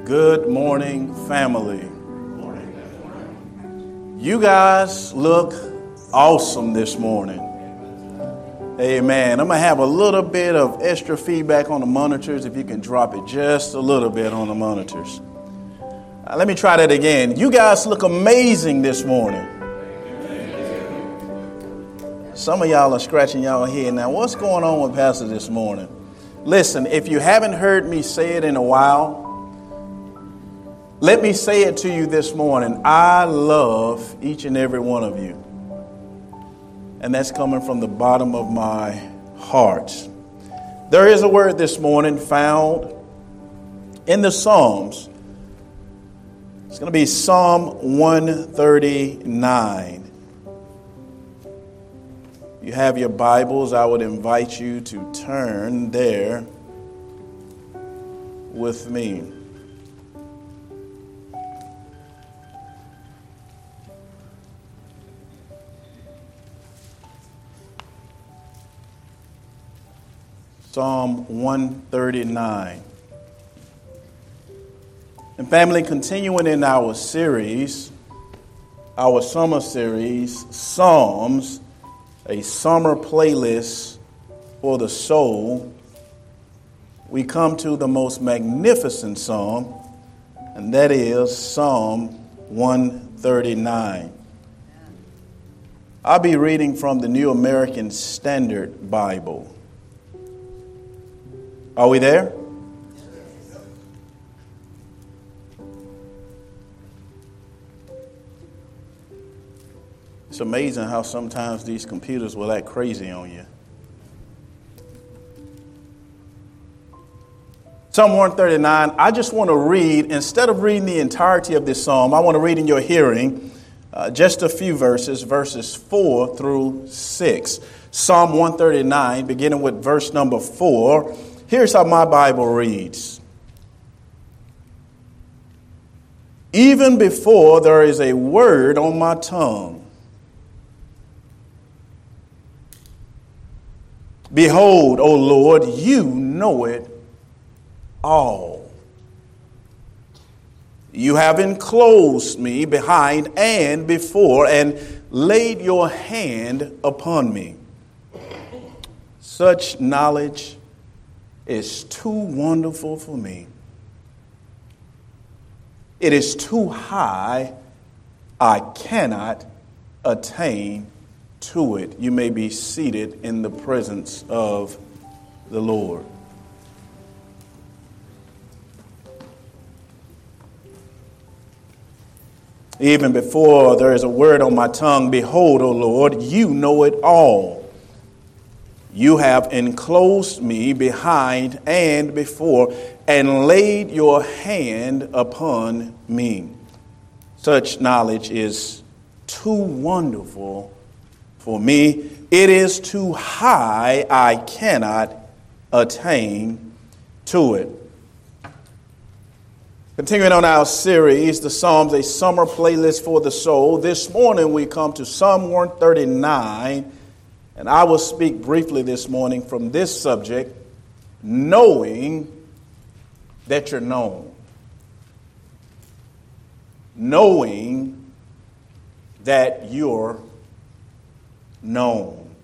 Good morning, family. You guys look awesome this morning. Amen. I'm going to have a little bit of extra feedback on the monitors. If you can drop it just a little bit on the monitors. Let me try that again. You guys look amazing this morning. Some of y'all are scratching y'all head now. What's going on with Pastor this morning? Listen, if you haven't heard me say it in a while, let me say it to you this morning. I love each and every one of you. And that's coming from the bottom of my heart. There is a word this morning found in the Psalms. It's going to be Psalm 139. If you have your Bibles, I would invite you to turn there with me. Psalm 139. And family, continuing in our series, our summer series, Psalms, a summer playlist for the soul, we come to the most magnificent psalm, and that is Psalm 139. I'll be reading from the New American Standard Bible. Are we there? It's amazing how sometimes these computers will act crazy on you. Psalm 139, I just want to read, instead of reading the entirety of this psalm, I want to read in your hearing just a few verses 4 through 6. Psalm 139, beginning with verse number 4. Here's how my Bible reads. Even before there is a word on my tongue, behold, O Lord, you know it all. You have enclosed me behind and before and laid your hand upon me. Such knowledge is too wonderful for me. It is too high. I cannot attain to it. You may be seated in the presence of the Lord. Even before there is a word on my tongue, behold, O Lord, you know it all. You have enclosed me behind and before and laid your hand upon me. Such knowledge is too wonderful for me. It is too high. I cannot attain to it. Continuing on our series, the Psalms, a summer playlist for the soul. This morning we come to Psalm 139. And I will speak briefly this morning from this subject, knowing that you're known. Knowing that you're known.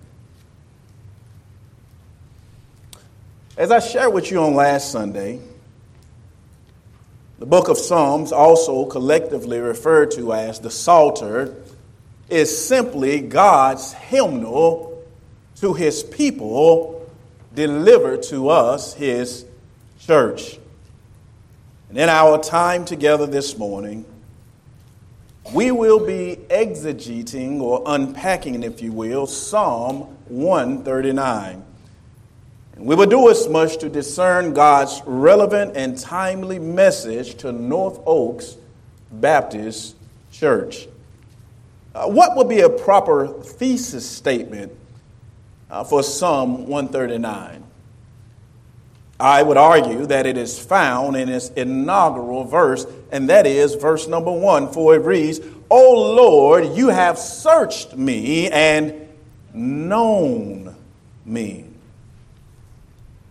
As I shared with you on last Sunday, the book of Psalms, also collectively referred to as the Psalter, is simply God's hymnal to his people, delivered to us, his church. And in our time together this morning, we will be exegeting or unpacking, if you will, Psalm 139. And we will do as much to discern God's relevant and timely message to North Oaks Baptist Church. What would be a proper thesis statement for Psalm 139? I would argue that it is found in its inaugural verse, and that is verse number 1, for it reads, O Lord, you have searched me and known me.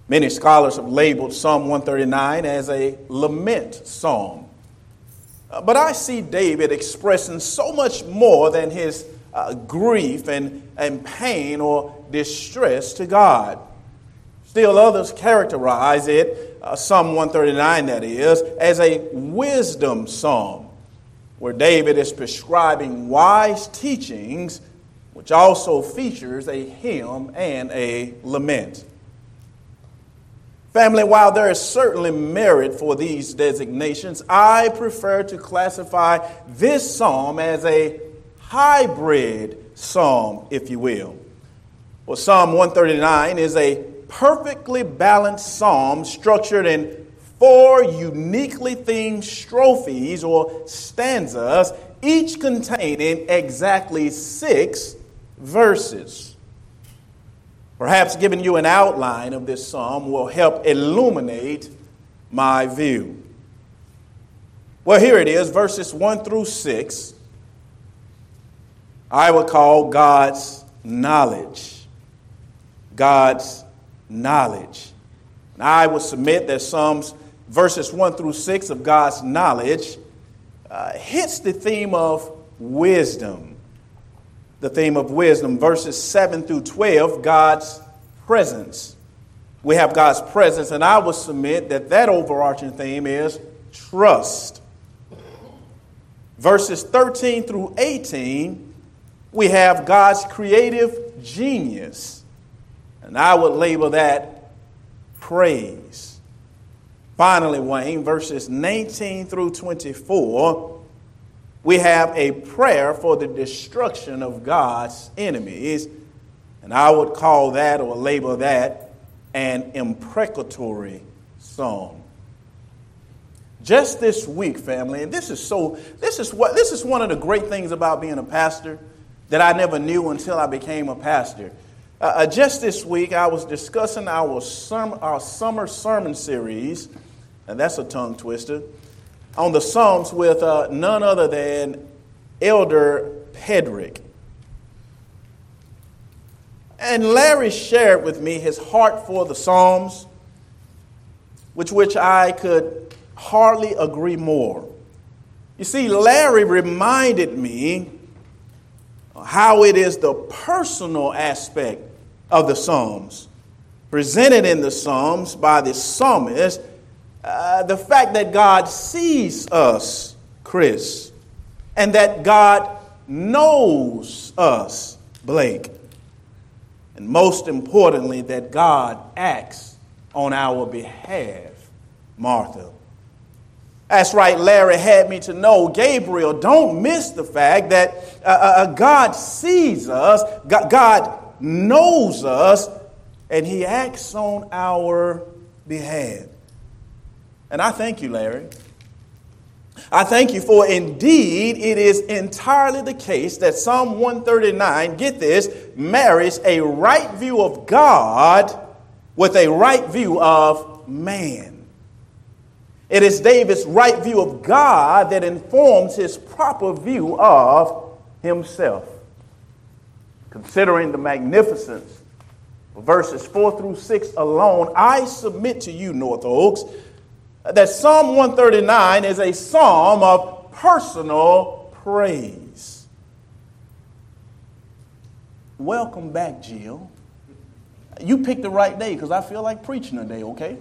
Many scholars have labeled Psalm 139 as a lament psalm. But I see David expressing so much more than his grief and pain or distress to God. Still others characterize it, Psalm 139 that is, as a wisdom psalm, where David is prescribing wise teachings, which also features a hymn and a lament. Family, while there is certainly merit for these designations, I prefer to classify this psalm as a hybrid psalm, if you will. Well, Psalm 139 is a perfectly balanced psalm structured in 4 uniquely themed strophes or stanzas, each containing exactly 6 verses. Perhaps giving you an outline of this psalm will help illuminate my view. Well, here it is, verses 1 through 6. I would call God's knowledge. God's knowledge. And I would submit that Psalms verses 1 through 6 of God's knowledge hits the theme of wisdom. The theme of wisdom. Verses 7 through 12, God's presence. We have God's presence, and I would submit that that overarching theme is trust. Verses 13 through 18, we have God's creative genius. And I would label that praise. Finally, Wayne, verses 19 through 24, we have a prayer for the destruction of God's enemies. And I would call that or label that an imprecatory psalm. Just this week, family, and this is one of the great things about being a pastor that I never knew until I became a pastor. Just this week, I was discussing our summer sermon series, and that's a tongue twister, on the Psalms with none other than Elder Pedrick. And Larry shared with me his heart for the Psalms, which I could hardly agree more. You see, Larry reminded me how it is the personal aspect of the Psalms, presented in the Psalms by the psalmist, the fact that God sees us, Chris, and that God knows us, Blake, and most importantly, that God acts on our behalf, Martha. That's right, Larry had me to know, Gabriel, don't miss the fact that God sees us, God knows us, and he acts on our behalf. And I thank you, Larry. I thank you, for indeed it is entirely the case that Psalm 139, get this, marries a right view of God with a right view of man. It is David's right view of God that informs his proper view of himself. Considering the magnificence of verses 4 through 6 alone, I submit to you, North Oaks, that Psalm 139 is a psalm of personal praise. Welcome back, Jill. You picked the right day because I feel like preaching today, okay?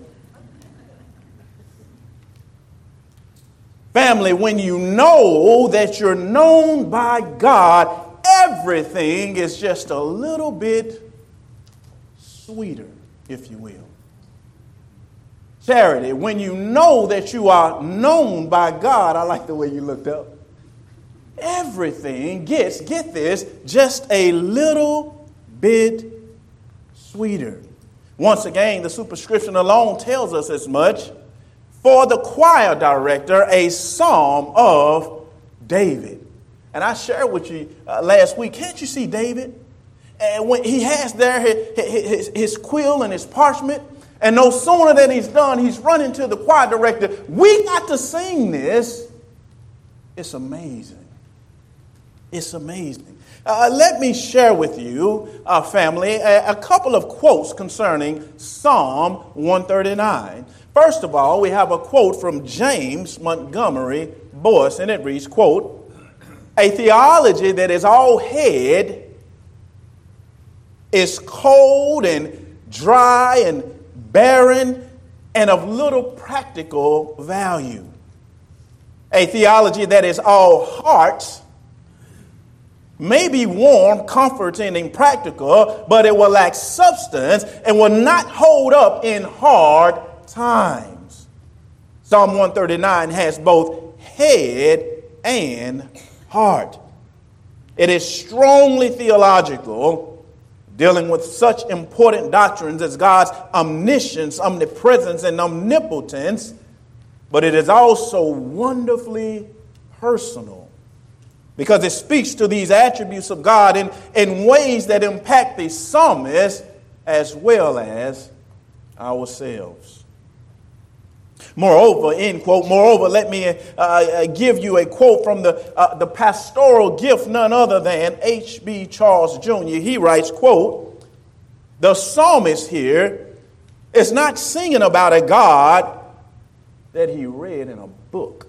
Family, when you know that you're known by God, everything is just a little bit sweeter, if you will. Charity, when you know that you are known by God, I like the way you looked up, everything gets, get this, just a little bit sweeter. Once again, the superscription alone tells us as much. For the choir director, a psalm of David. And I shared with you last week, can't you see David? And when he has there his quill and his parchment, and no sooner than he's done, he's running to the choir director. We got to sing this. It's amazing. It's amazing. Let me share with you, family, a couple of quotes concerning Psalm 139. First of all, we have a quote from James Montgomery Boyce, and it reads, quote, "A theology that is all head is cold and dry and barren and of little practical value. A theology that is all heart may be warm, comforting, and practical, but it will lack substance and will not hold up in hard times." Psalm 139 has both head and heart. It is strongly theological, dealing with such important doctrines as God's omniscience, omnipresence, and omnipotence, but it is also wonderfully personal, because it speaks to these attributes of God in ways that impact the psalmist as well as ourselves. Moreover, end quote, moreover, let me give you a quote from the pastoral gift, none other than H.B. Charles Jr. He writes, quote, "The psalmist here is not singing about a God that he read in a book.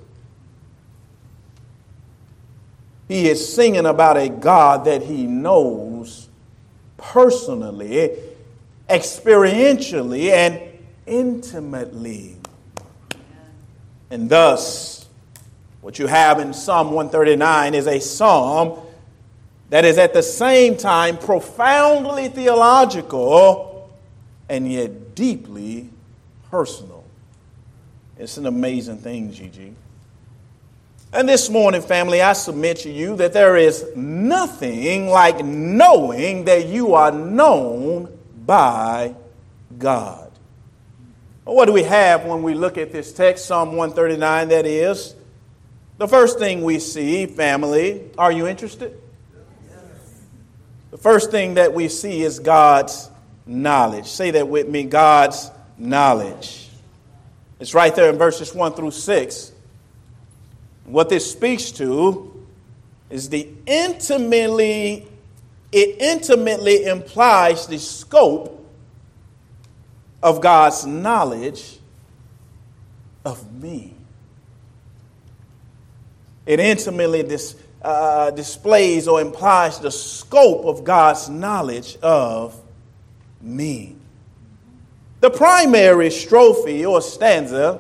He is singing about a God that he knows personally, experientially, and intimately." And thus, what you have in Psalm 139 is a psalm that is at the same time profoundly theological and yet deeply personal. It's an amazing thing, Gigi. And this morning, family, I submit to you that there is nothing like knowing that you are known by God. What do we have when we look at this text, Psalm 139, that is? The first thing we see, family, are you interested? Yes. The first thing that we see is God's knowledge. Say that with me, God's knowledge. It's right there in verses 1 through 6. What this speaks to is it intimately implies the scope of God's knowledge of me. It intimately displays or implies the scope of God's knowledge of me. The primary strophe or stanza,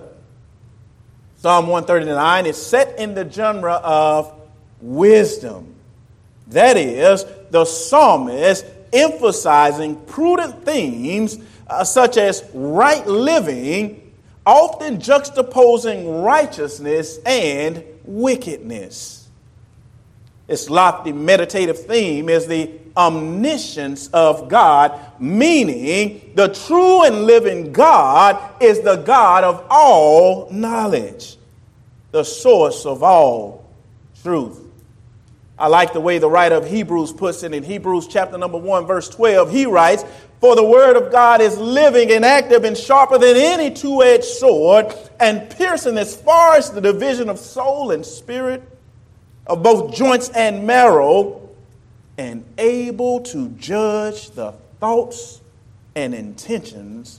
Psalm 139, is set in the genre of wisdom. That is, the psalmist emphasizing prudent themes such as right living, often juxtaposing righteousness and wickedness. Its lofty meditative theme is the omniscience of God, meaning the true and living God is the God of all knowledge, the source of all truth. I like the way the writer of Hebrews puts it in Hebrews chapter number 1, verse 12. He writes, "For the word of God is living and active and sharper than any two-edged sword, and piercing as far as the division of soul and spirit, of both joints and marrow, and able to judge the thoughts and intentions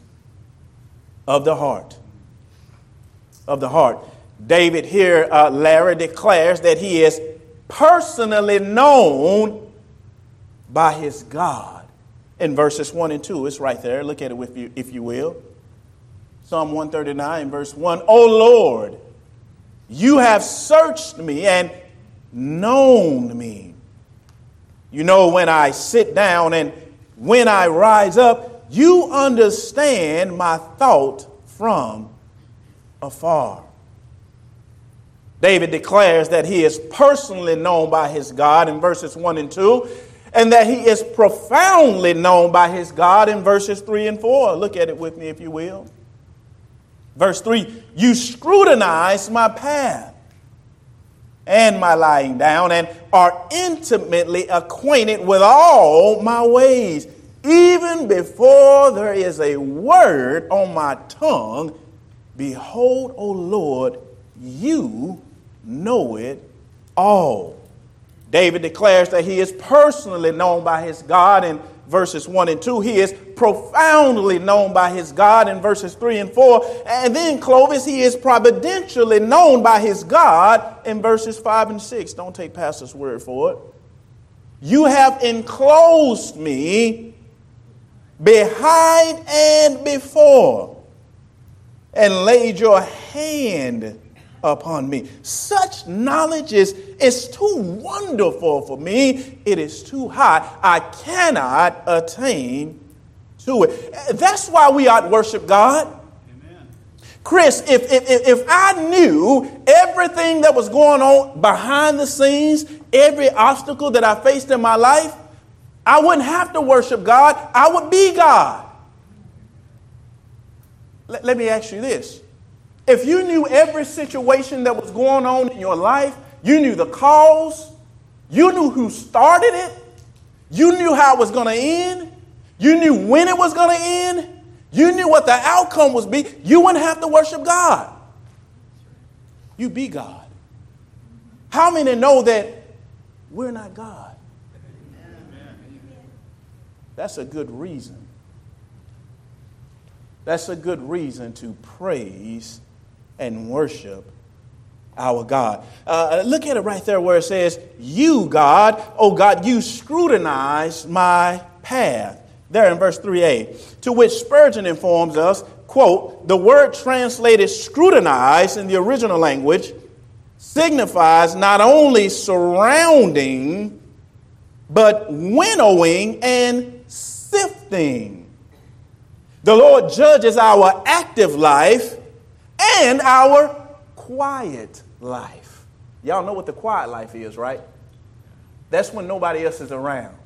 of the heart." Of the heart. David here, Larry, declares that he is personally known by his God. In verses 1 and 2, it's right there. Look at it with you, if you will. Psalm 139, verse 1. "O Lord, you have searched me and known me. You know when I sit down and when I rise up, you understand my thought from afar." David declares that he is personally known by his God in verses 1 and 2, and that he is profoundly known by his God in verses 3 and 4. Look at it with me, if you will. Verse 3, "You scrutinize my path and my lying down, and are intimately acquainted with all my ways. Even before there is a word on my tongue, behold, O Lord, you know it all." David declares that he is personally known by his God in verses 1 and 2. He is profoundly known by his God in verses 3 and 4. And then Clovis, he is providentially known by his God in verses 5 and 6. Don't take pastor's word for it. You have enclosed me behind and before, and laid your hand upon me. Such knowledge is too wonderful for me. It is too high. I cannot attain to it. That's why we ought to worship God. Amen. Chris, if I knew everything that was going on behind the scenes, every obstacle that I faced in my life, I wouldn't have to worship God. I would be God. Let me ask you this. If you knew every situation that was going on in your life, you knew the cause, you knew who started it, you knew how it was going to end, you knew when it was going to end, you knew what the outcome was be, you wouldn't have to worship God. You be God. How many know that we're not God? That's a good reason. That's a good reason to praise and worship our God. Look at it right there where it says, you, God, oh God, you scrutinize my path. There in verse 3a, to which Spurgeon informs us, quote, the word translated scrutinize in the original language signifies not only surrounding, but winnowing and sifting. The Lord judges our active life and our quiet life. Y'all know what the quiet life is, right? That's when nobody else is around.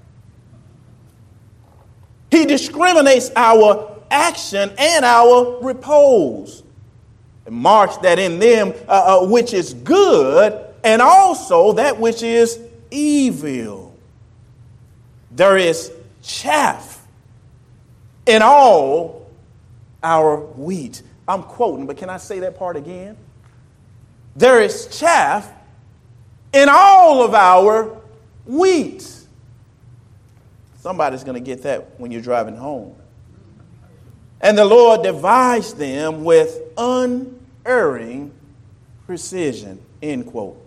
He discriminates our action and our repose. It marks that in them which is good and also that which is evil. There is chaff in all our wheat. I'm quoting, but can I say that part again? There is chaff in all of our wheat. Somebody's going to get that when you're driving home. And the Lord divides them with unerring precision, end quote.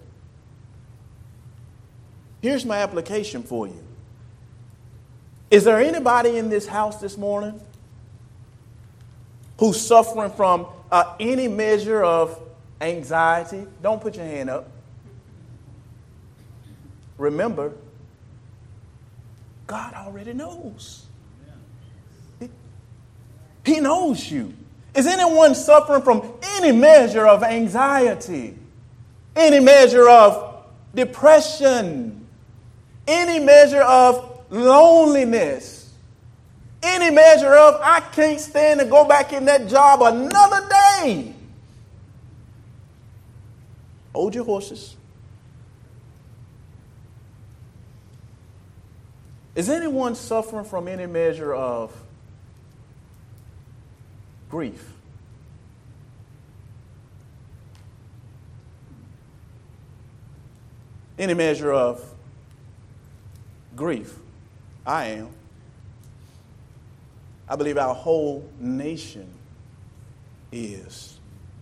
Here's my application for you. Is there anybody in this house this morning who's suffering from any measure of anxiety? Don't put your hand up. Remember, God already knows. He knows you. Is anyone suffering from any measure of anxiety? Any measure of depression? Any measure of loneliness? Any measure of, I can't stand to go back in that job another day? Hold your horses. Is anyone suffering from any measure of grief? Any measure of grief? I am. I believe our whole nation is.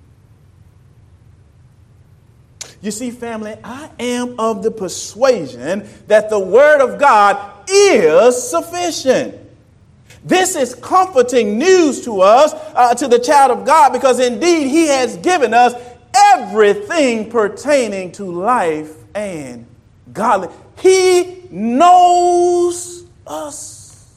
You see, family, I am of the persuasion that the Word of God is sufficient. This is comforting news to us, to the child of God, because indeed He has given us everything pertaining to life and godliness. He knows us.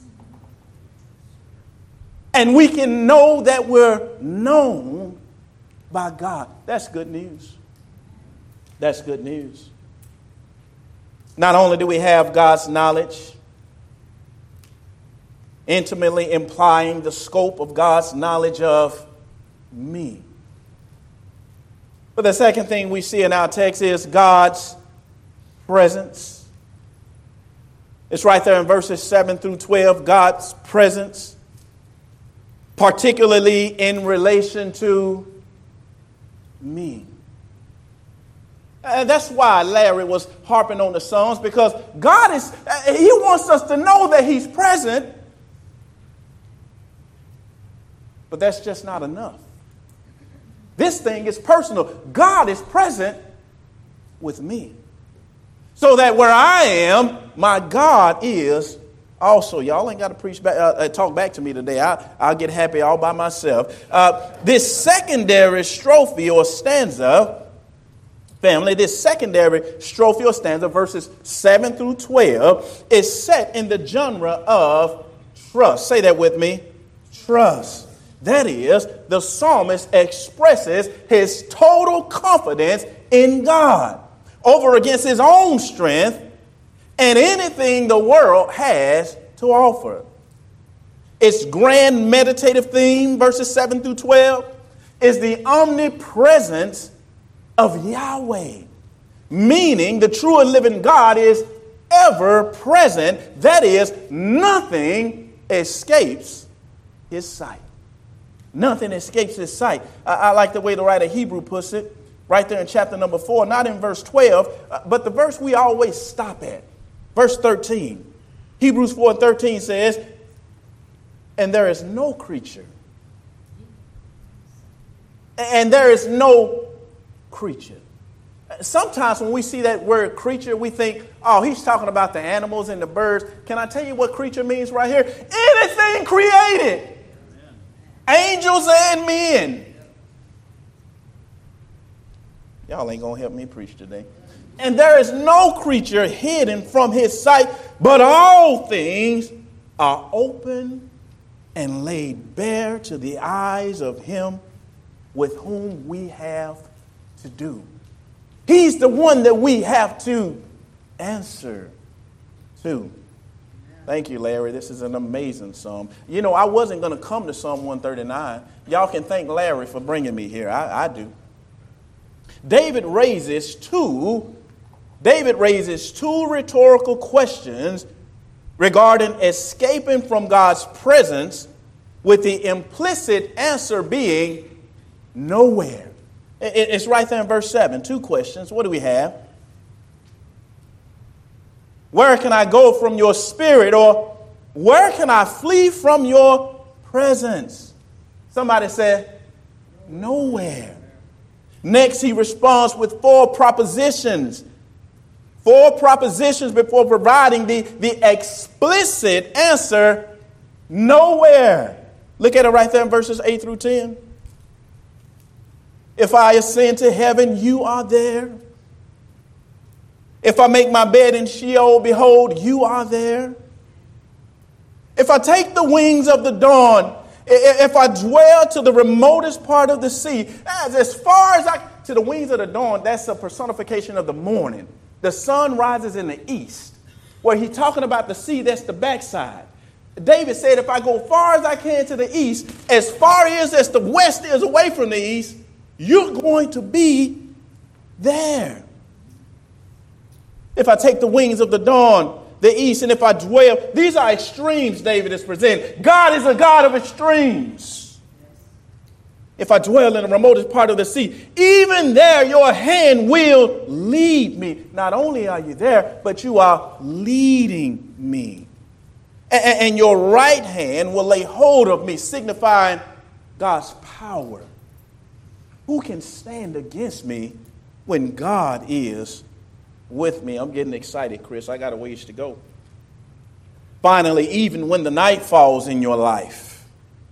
And we can know that we're known by God. That's good news. That's good news. Not only do we have God's knowledge, intimately implying the scope of God's knowledge of me, but the second thing we see in our text is God's presence. It's right there in verses 7 through 12, God's presence, particularly in relation to me. And that's why Larry was harping on the Psalms, because God he wants us to know that he's present. But that's just not enough. This thing is personal. God is present with me. So that where I am, my God is also. Y'all ain't got to preach back, talk back to me today. I'll get happy all by myself. This secondary strophe or stanza, family, this secondary strophe or stanza, verses 7 through 12, is set in the genre of trust. Say that with me. Trust. That is, the psalmist expresses his total confidence in God over against his own strength and anything the world has to offer. Its grand meditative theme, verses 7 through 12, is the omnipresence of Yahweh, meaning the true and living God is ever present. That is, nothing escapes his sight. Nothing escapes his sight. I like the way the writer Hebrew puts it, right there in chapter number 4, not in verse 12, but the verse we always stop at, verse 13. Hebrews 4:13 says, and there is no creature. And there is no creature. Sometimes when we see that word creature, we think, oh, he's talking about the animals and the birds. Can I tell you what creature means right here? Anything created. Angels and men. Y'all ain't going to help me preach today. And there is no creature hidden from his sight, but all things are open and laid bare to the eyes of him with whom we have to do. He's the one that we have to answer to. Thank you, Larry. This is an amazing psalm. You know, I wasn't going to come to Psalm 139. Y'all can thank Larry for bringing me here. I do. David raises two rhetorical questions regarding escaping from God's presence, with the implicit answer being nowhere. It's right there in verse 7. Two questions. What do we have? Where can I go from your spirit? Or where can I flee from your presence? Somebody said, nowhere. Next, he responds with four propositions. Four propositions before providing the explicit answer, nowhere. Look at it right there in verses 8 through 10. If I ascend to heaven, you are there. If I make my bed in Sheol, behold, you are there. If I take the wings of the dawn, if I dwell to the remotest part of the sea, as far as to the wings of the dawn, that's a personification of the morning. The sun rises in the east. Where he's talking about the sea, that's the backside. David said, if I go far as I can to the east, as far as the west is away from the east, you're going to be there. If I take the wings of the dawn, the east, and if I dwell, these are extremes David is presenting. God is a God of extremes. If I dwell in the remotest part of the sea, even there your hand will lead me. Not only are you there, but you are leading me. And your right hand will lay hold of me, signifying God's power. Who can stand against me when God is with me? I'm getting excited, Chris. I got a ways to go. Finally, even when the night falls in your life,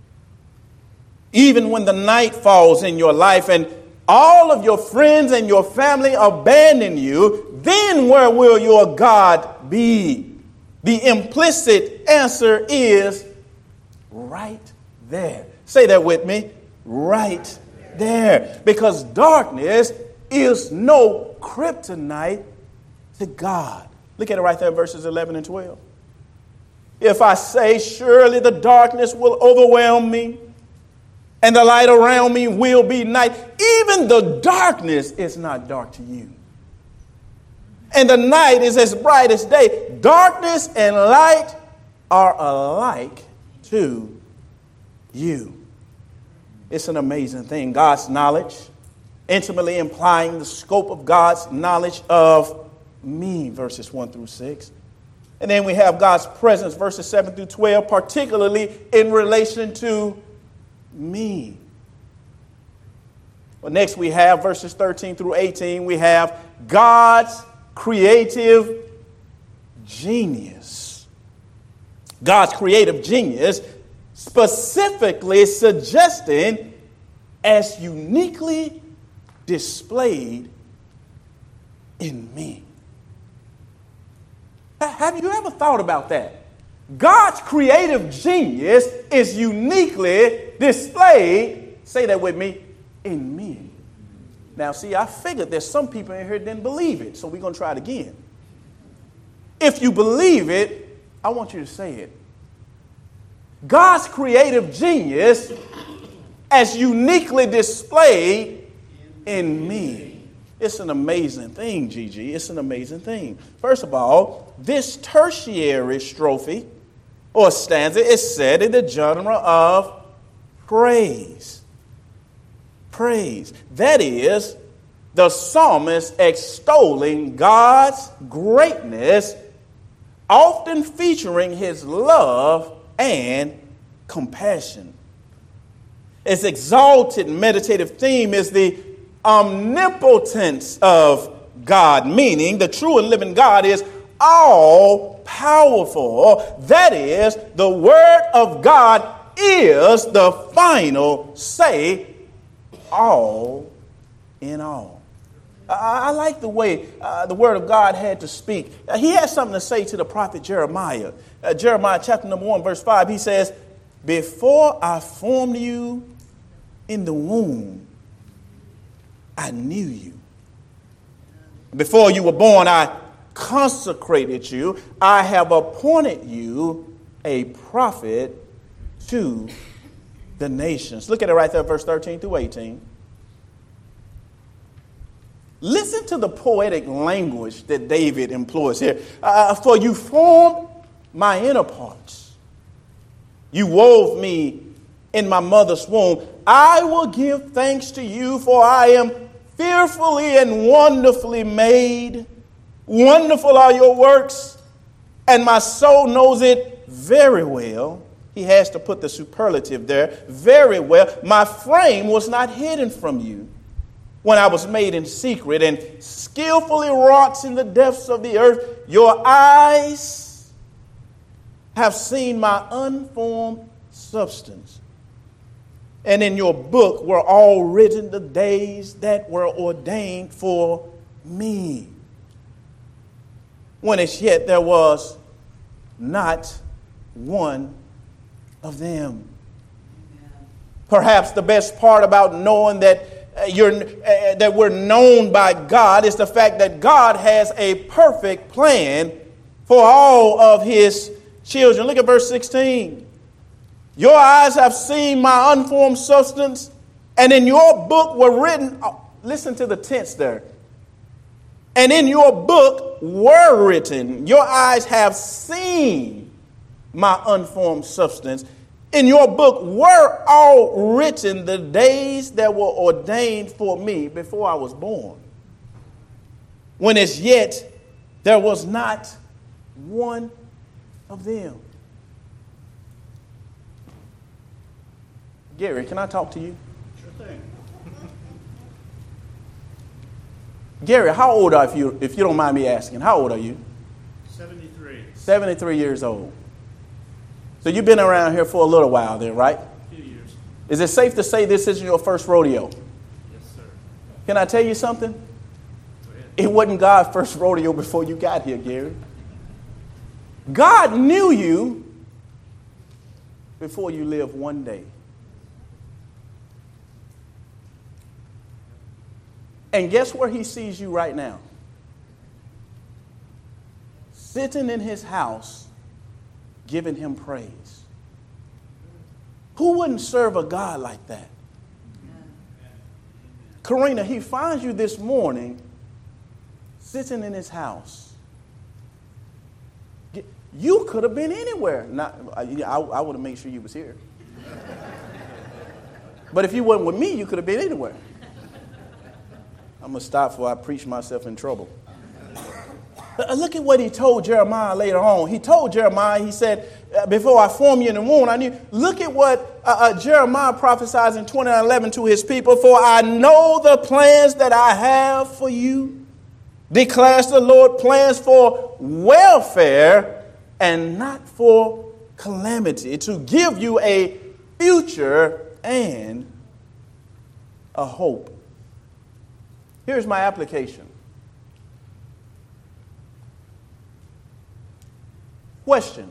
even when the night falls in your life and all of your friends and your family abandon you, then where will your God be? The implicit answer is right there. Say that with me. Right there. Because darkness is no kryptonite to God. Look at it right there in verses 11 and 12. If I say, surely the darkness will overwhelm me, and the light around me will be night, even the darkness is not dark to you. And the night is as bright as day. Darkness and light are alike to you. It's an amazing thing. God's knowledge, intimately implying the scope of God's knowledge of me, verses 1 through 6. And then we have God's presence, verses 7 through 12, particularly in relation to me. Well, next we have verses 13 through 18. We have God's creative genius. God's creative genius specifically suggesting as uniquely displayed in me. Have you ever thought about that? God's creative genius is uniquely displayed, say that with me, in me. Now, see, I figured there's some people in here that didn't believe it, so we're going to try it again. If you believe it, I want you to say it. God's creative genius as uniquely displayed in me. It's an amazing thing, Gigi. It's an amazing thing. First of all, this tertiary strophe or stanza is said in the genre of praise. Praise. That is, the psalmist extolling God's greatness, often featuring his love and compassion. Its exalted meditative theme is the omnipotence of God, meaning the true and living God is all powerful. That is, the word of God is the final say, all in all. I like the way the word of God had to speak. He had something to say to the prophet Jeremiah. Jeremiah chapter number 1, verse 5, he says, before I formed you in the womb, I knew you. Before you were born, I consecrated you. I have appointed you a prophet to the nations. Look at it right there, verse 13 through 18. Listen to the poetic language that David employs here. For you formed my inner parts. You wove me in my mother's womb. I will give thanks to you, for I am fearfully and wonderfully made. Wonderful are your works, and my soul knows it very well. He has to put the superlative there. Very well. My frame was not hidden from you when I was made in secret and skillfully wrought in the depths of the earth. Your eyes have seen my unformed substance. And in your book were all written the days that were ordained for me, when as yet there was not one of them. Perhaps the best part about knowing that that we're known by God is the fact that God has a perfect plan for all of his children. Look at verse 16. Your eyes have seen my unformed substance, and in your book were written, listen to the tense there. And in your book were written, your eyes have seen my unformed substance. In your book were all written the days that were ordained for me before I was born, when as yet there was not one of them. Gary, can I talk to you? Sure thing. Gary, how old are you, if you don't mind me asking? How old are you? 73. 73 years old. So you've been around here for a little while then, right? A few years. Is it safe to say this isn't your first rodeo? Yes, sir. Can I tell you something? Go ahead. It wasn't God's first rodeo before you got here, Gary. God knew you before you lived one day. And guess where he sees you right now? Sitting in his house, giving him praise. Who wouldn't serve a God like that? Karina, he finds you this morning sitting in his house. You could have been anywhere. I would have made sure you was here. But if you weren't with me, you could have been anywhere. I'm going to stop before I preach myself in trouble. Look at what he told Jeremiah later on. He told Jeremiah, he said, before I formed you in the womb, I knew. Look at what Jeremiah prophesies in 29:11 to his people. For I know the plans that I have for you, declares the Lord, plans for welfare and not for calamity, to give you a future and a hope. Here's my application. Question.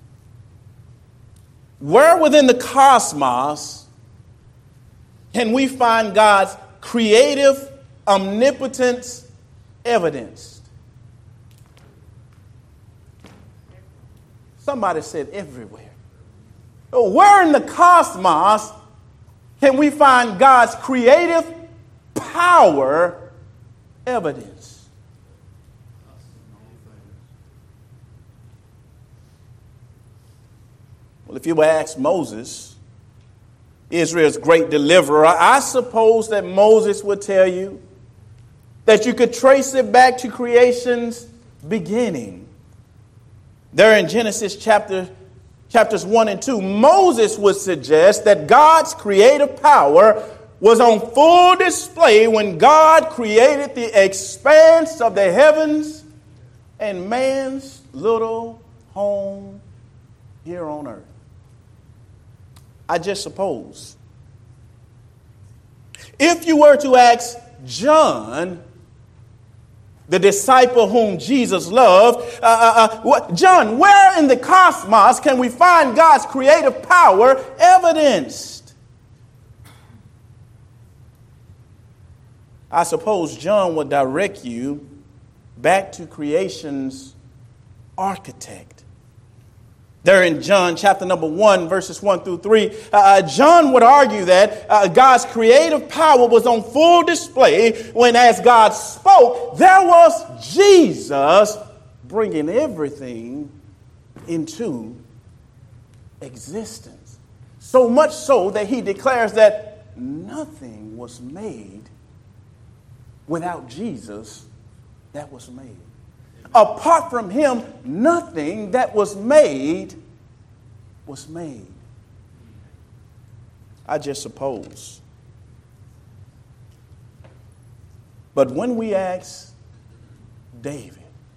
Where within the cosmos can we find God's creative omnipotence evidenced? Somebody said everywhere. Where in the cosmos can we find God's creative power evidenced? Well, if you were ask Moses, Israel's great deliverer, I suppose that Moses would tell you that you could trace it back to creation's beginning. There in Genesis chapters 1 and 2, Moses would suggest that God's creative power was on full display when God created the expanse of the heavens and man's little home here on earth. I just suppose. If you were to ask John, the disciple whom Jesus loved, John, where in the cosmos can we find God's creative power evidenced? I suppose John would direct you back to creation's architect. There in John chapter number 1, verses 1 through 3, John would argue that God's creative power was on full display when, as God spoke, there was Jesus bringing everything into existence. So much so that he declares that nothing was made without Jesus that was made. Apart from him, nothing that was made was made. I just suppose. But when we ask David,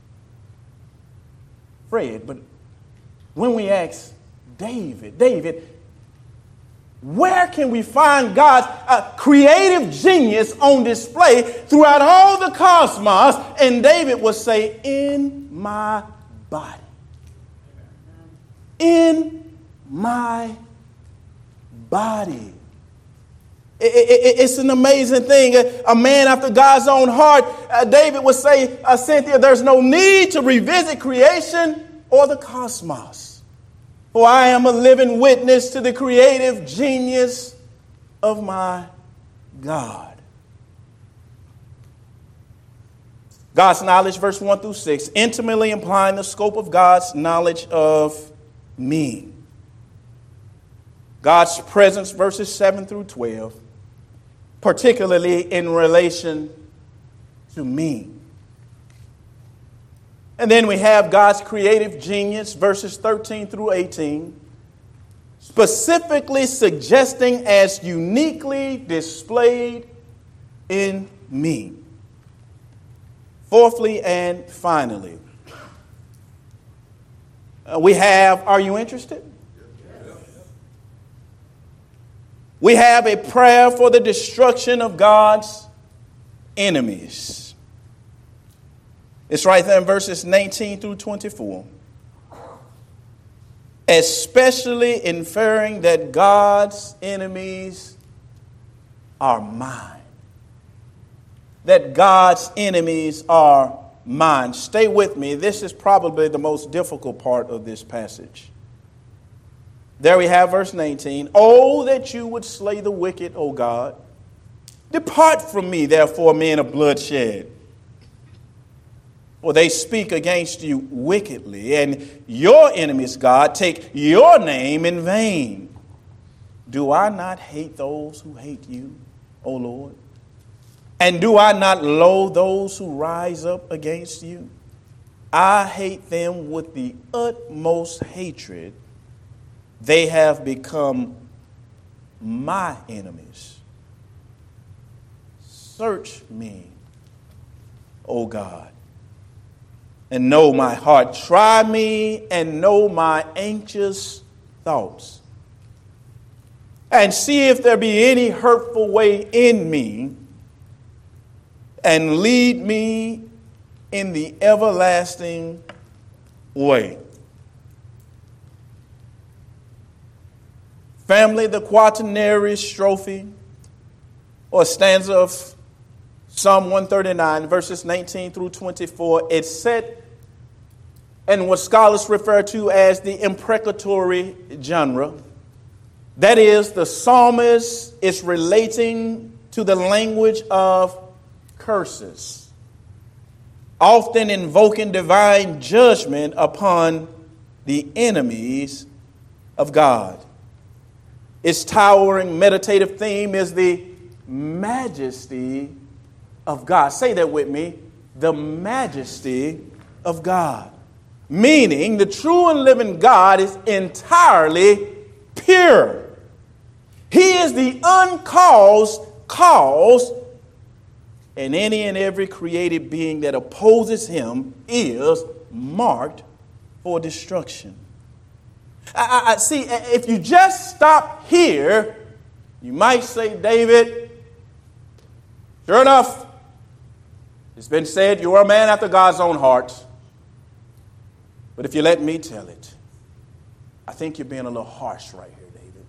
Fred, but when we ask David, where can we find God's creative genius on display throughout all the cosmos? And David would say, in my body. In my body. It's an amazing thing. A man after God's own heart, David would say, Cynthia, there's no need to revisit creation or the cosmos. For I am a living witness to the creative genius of my God. God's knowledge, verse 1 through 6, intimately implying the scope of God's knowledge of me. God's presence, verses 7 through 12, particularly in relation to me. And then we have God's creative genius, verses 13 through 18, specifically suggesting as uniquely displayed in me. Fourthly and finally, we have, are you interested? We have a prayer for the destruction of God's enemies. It's right there in verses 19 through 24. Especially inferring that God's enemies are mine. That God's enemies are mine. Stay with me. This is probably the most difficult part of this passage. There we have verse 19. Oh, that you would slay the wicked, O God. Depart from me, therefore, men of bloodshed. For they speak against you wickedly, and your enemies, God, take your name in vain. Do I not hate those who hate you, O Lord? And do I not loathe those who rise up against you? I hate them with the utmost hatred. They have become my enemies. Search me, O God, and know my heart. Try me and know my anxious thoughts. And see if there be any hurtful way in me, and lead me in the everlasting way. Family, the quaternary strophe or stanza of Psalm 139, verses 19 through 24, it's set in what scholars refer to as the imprecatory genre. That is, the psalmist is relating to the language of curses, often invoking divine judgment upon the enemies of God. Its towering meditative theme is the majesty of God. Say that with me. The majesty of God. Meaning the true and living God is entirely pure. He is the uncaused cause, and any and every created being that opposes him is marked for destruction. I see, if you just stop here, you might say, David, sure enough, it's been said you are a man after God's own heart. But if you let me tell it, I think you're being a little harsh right here, David.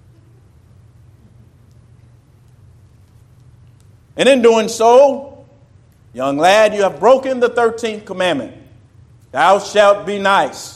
And in doing so, young lad, you have broken the 13th commandment. Thou shalt be nice.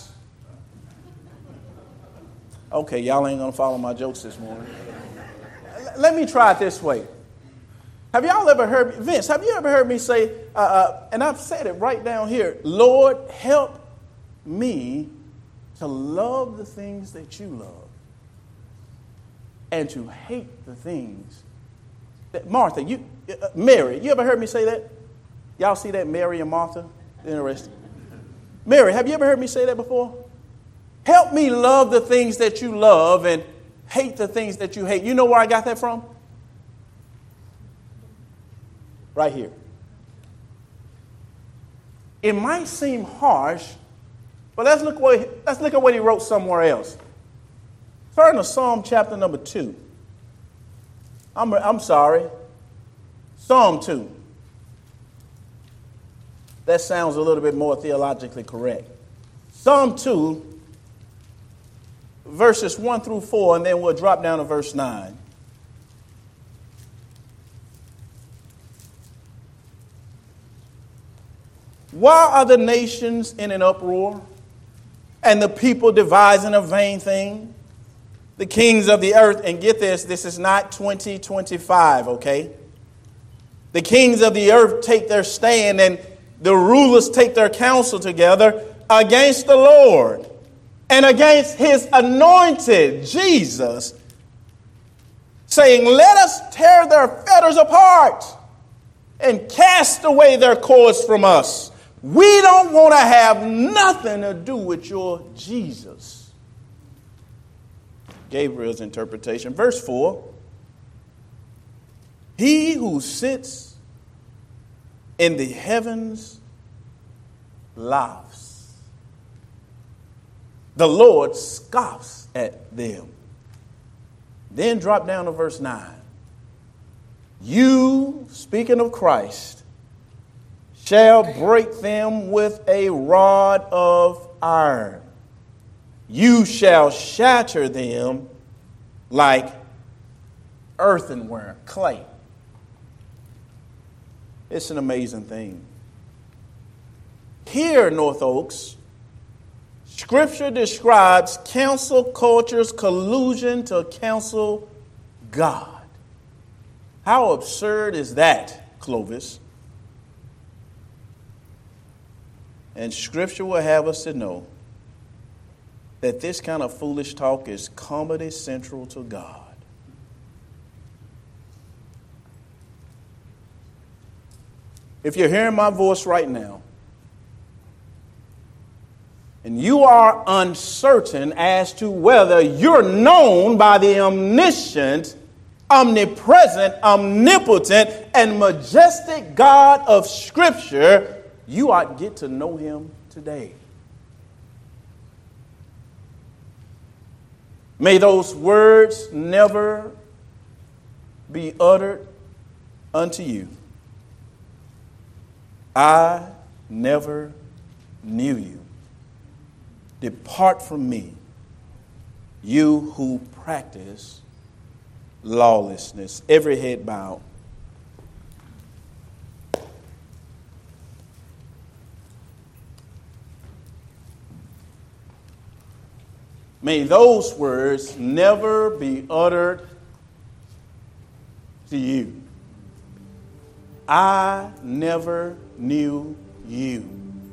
Okay, y'all ain't going to follow my jokes this morning. Let me try it this way. Have y'all ever heard, Vince, have you ever heard me say, and I've said it right down here, Lord, help me to love the things that you love and to hate the things that, Martha, Mary, you ever heard me say that? Y'all see that, Mary and Martha? Interesting. Mary, have you ever heard me say that before? Help me love the things that you love and hate the things that you hate. You know where I got that from? Right here. It might seem harsh, but let's look at what he wrote somewhere else. Turn to Psalm chapter number 2. I'm sorry. Psalm 2. That sounds a little bit more theologically correct. Psalm 2, verses 1 through 4, and then we'll drop down to verse 9. Why are the nations in an uproar, and the people devising a vain thing? The kings of the earth, and get this is not 2025, okay? The kings of the earth take their stand, and the rulers take their counsel together against the Lord and against his anointed, Jesus, saying, let us tear their fetters apart and cast away their cords from us. We don't want to have nothing to do with your Jesus. Gabriel's interpretation. Verse 4. He who sits in the heavens laughs. The Lord scoffs at them. Then drop down to verse 9. You, speaking of Christ, shall break them with a rod of iron. You shall shatter them like earthenware, clay. It's an amazing thing. Here, North Oaks, Scripture describes cancel culture's collusion to cancel God. How absurd is that, Clovis? And Scripture will have us to know that this kind of foolish talk is comedy central to God. if you're hearing my voice right now, and you are uncertain as to whether you're known by the omniscient, omnipresent, omnipotent, and majestic God of Scripture, you ought to get to know him today. May those words never be uttered unto you. I never knew you. Depart from me, you who practice lawlessness. Every head bowed. May those words never be uttered to you. I never knew you.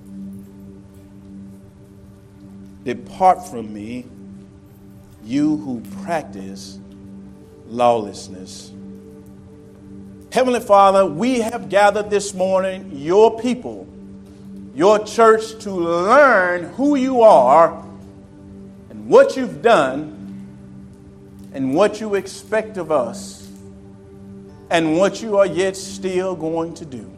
Depart from me, you who practice lawlessness. Heavenly Father, we have gathered this morning, your people, your church, to learn who you are and what you've done and what you expect of us and what you are yet still going to do.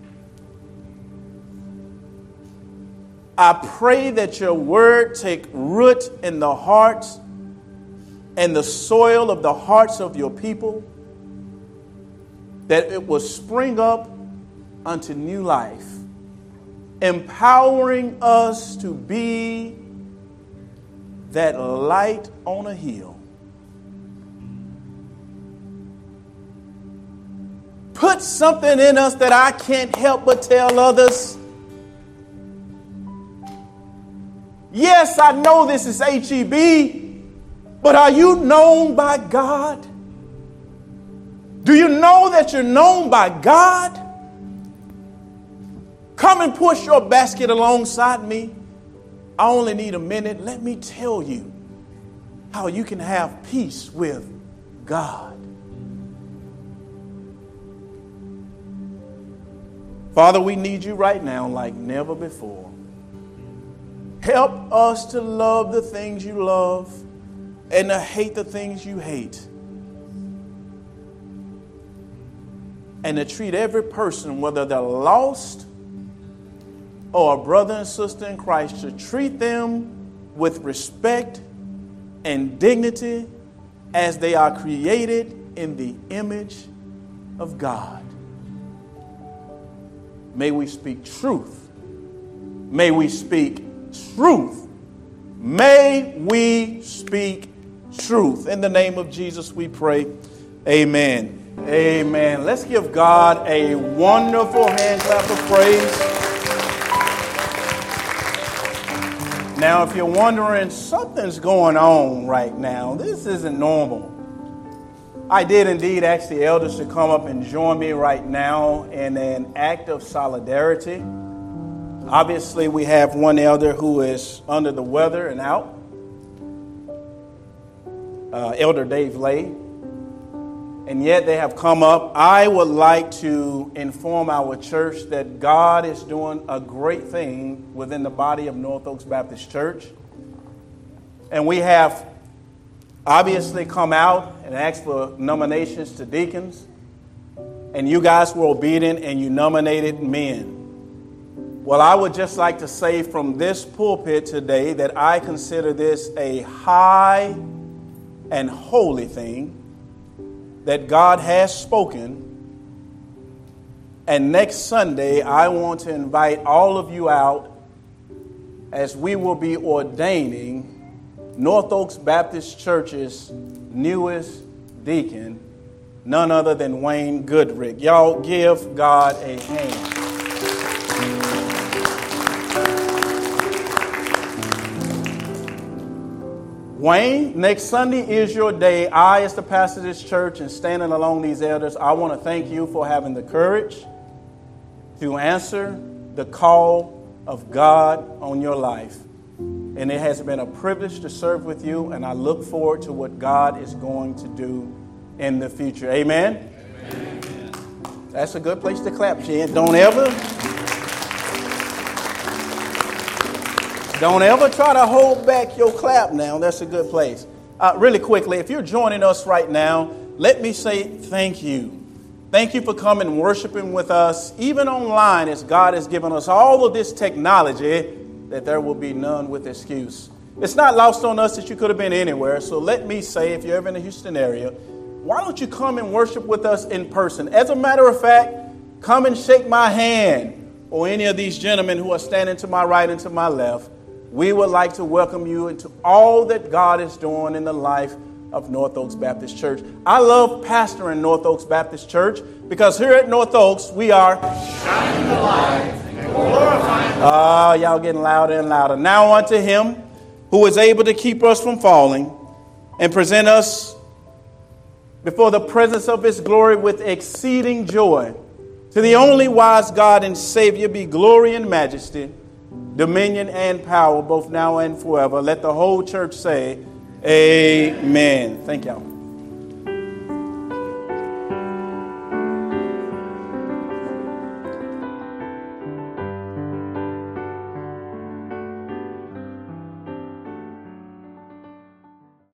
I pray that your word take root in the hearts and the soil of the hearts of your people, that it will spring up unto new life, empowering us to be that light on a hill. Put something in us that I can't help but tell others. Yes, I know this is HEB, but are you known by God? Do you know that you're known by God? Come and push your basket alongside me. I only need a minute. Let me tell you how you can have peace with God. Father, we need you right now like never before. Help us to love the things you love and to hate the things you hate. And to treat every person, whether they're lost or a brother and sister in Christ, to treat them with respect and dignity as they are created in the image of God. May we speak truth. May we speak truth. May we speak truth. In the name of Jesus we pray. Amen. Amen. Let's give God a wonderful hand clap of praise. Now, if you're wondering, something's going on right now. This isn't normal. I did indeed ask the elders to come up and join me right now in an act of solidarity. Obviously, we have one elder who is under the weather and out. Elder Dave Lay. And yet they have come up. I would like to inform our church that God is doing a great thing within the body of North Oaks Baptist Church. And we have obviously come out and asked for nominations to deacons. And you guys were obedient and you nominated men. Well, I would just like to say from this pulpit today that I consider this a high and holy thing that God has spoken. And next Sunday, I want to invite all of you out as we will be ordaining North Oaks Baptist Church's newest deacon, none other than Wayne Goodrick. Y'all give God a hand. Wayne, next Sunday is your day. I, as the pastor of this church and standing along these elders, I want to thank you for having the courage to answer the call of God on your life. And it has been a privilege to serve with you, and I look forward to what God is going to do in the future. Amen? Amen. That's a good place to clap, Jen. Don't ever Don't ever try to hold back your clap now. That's a good place. Really quickly, if you're joining us right now, let me say thank you. Thank you for coming and worshiping with us, even online, as God has given us all of this technology, that there will be none with excuse. It's not lost on us that you could have been anywhere. So let me say, if you're ever in the Houston area, why don't you come and worship with us in person? As a matter of fact, come and shake my hand, or any of these gentlemen who are standing to my right and to my left. We would like to welcome you into all that God is doing in the life of North Oaks Baptist Church. I love pastoring North Oaks Baptist Church because here at North Oaks, we are shining the light and glorifying. Y'all getting louder and louder. Now unto him who is able to keep us from falling and present us before the presence of his glory with exceeding joy. To the only wise God and Savior be glory and majesty, dominion and power, both now and forever. Let the whole church say, amen. Thank y'all.